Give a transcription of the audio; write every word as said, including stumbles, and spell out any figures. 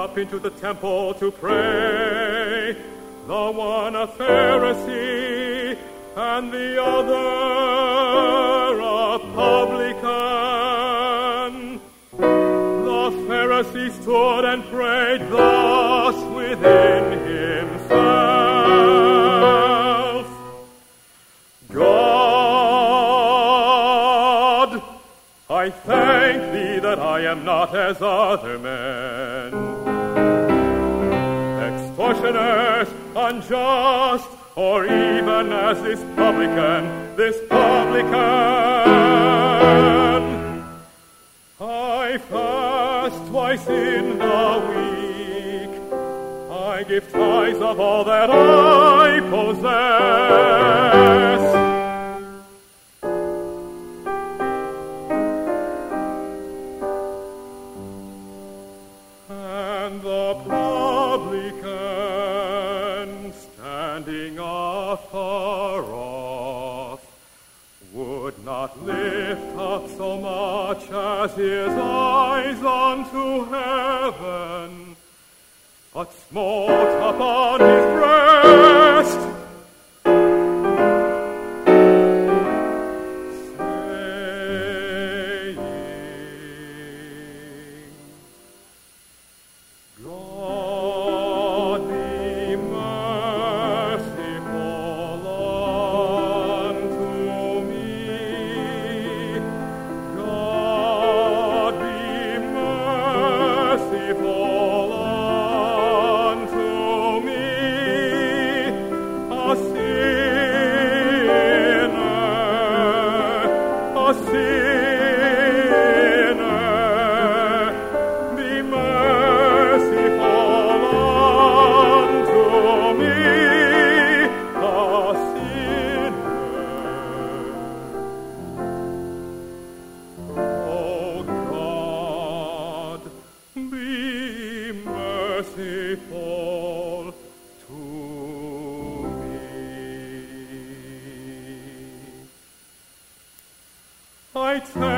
up into the temple to pray, the one a Pharisee and the other a publican. The Pharisee stood and prayed thus within himself: God, I thank thee that I am not as other men, extortioners, unjust, or even as this publican, this publican. I fast twice in the week. I give tithes of all that I possess. And the publican, standing afar off, would not lift up so much as his eyes unto heaven, but smote upon his breast, saying, God be merciful unto me. God be merciful unto me, a sinner, a sinner. Be merciful unto me, a sinner. Oh God, be merciful to me. I tell